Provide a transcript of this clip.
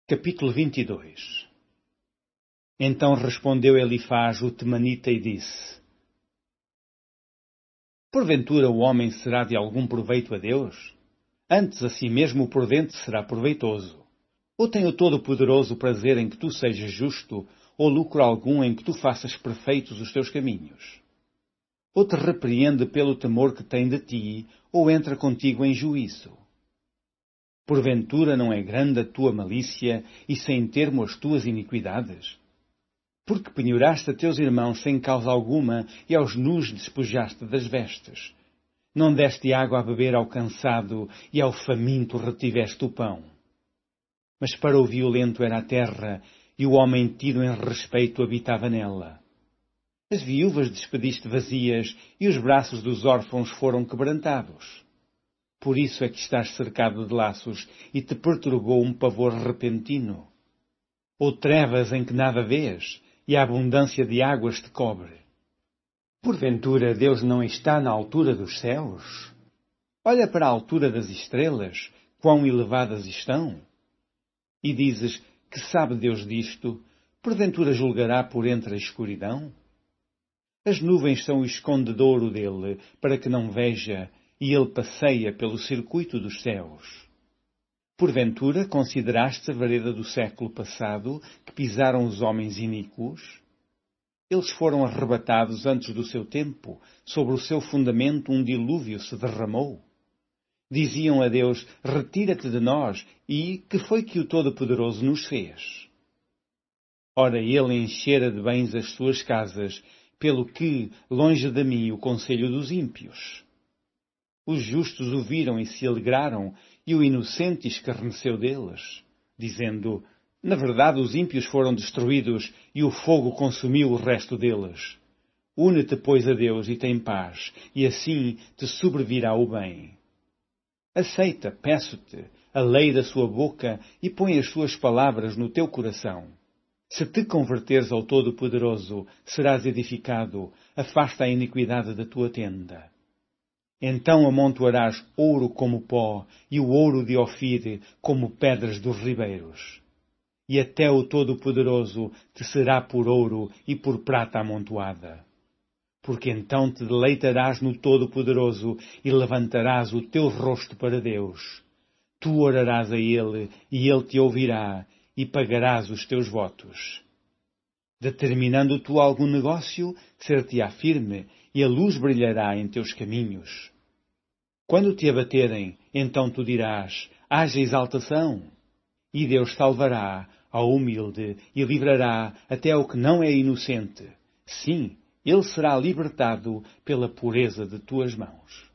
Capítulo 22. Então respondeu Elifaz o temanita e disse: Porventura o homem será de algum proveito a Deus? Antes a si mesmo o prudente será proveitoso. Ou tem o Todo-Poderoso prazer em que tu sejas justo, ou lucro algum em que tu faças perfeitos os teus caminhos? Ou te repreende pelo temor que tem de ti, ou entra contigo em juízo? Porventura não é grande a tua malícia e sem termo as tuas iniquidades? Porque penhoraste a teus irmãos sem causa alguma e aos nus despojaste das vestes. Não deste água a beber ao cansado e ao faminto retiveste o pão. Mas para o violento era a terra e o homem tido em respeito habitava nela. As viúvas despediste vazias e os braços dos órfãos foram quebrantados. Por isso é que estás cercado de laços e te perturbou um pavor repentino. Ou trevas em que nada vês, e a abundância de águas te cobre. Porventura Deus não está na altura dos céus? Olha para a altura das estrelas, quão elevadas estão. E dizes, que sabe Deus disto? Porventura julgará por entre a escuridão? As nuvens são o escondedouro dele, para que não veja, e ele passeia pelo circuito dos céus. Porventura consideraste a vereda do século passado, que pisaram os homens iníquos? Eles foram arrebatados antes do seu tempo, sobre o seu fundamento um dilúvio se derramou. Diziam a Deus, retira-te de nós, e que foi que o Todo-Poderoso nos fez? Ora, ele enchera de bens as suas casas, pelo que, longe de mim, o conselho dos ímpios. Os justos o viram e se alegraram, e o inocente escarneceu deles, dizendo, na verdade os ímpios foram destruídos, e o fogo consumiu o resto deles. Une-te, pois, a Deus e tem paz, e assim te sobrevirá o bem. Aceita, peço-te, a lei da sua boca, e põe as suas palavras no teu coração. Se te converteres ao Todo-Poderoso, serás edificado, afasta a iniquidade da tua tenda. Então amontoarás ouro como pó, e o ouro de Ofir como pedras dos ribeiros. E até o Todo-Poderoso te será por ouro e por prata amontoada. Porque então te deleitarás no Todo-Poderoso e levantarás o teu rosto para Deus. Tu orarás a Ele, e Ele te ouvirá, e pagarás os teus votos. Determinando tu algum negócio, ser-te-á firme, e a luz brilhará em teus caminhos. Quando te abaterem, então tu dirás, haja exaltação. E Deus salvará ao humilde e livrará até o que não é inocente. Sim, ele será libertado pela pureza de tuas mãos.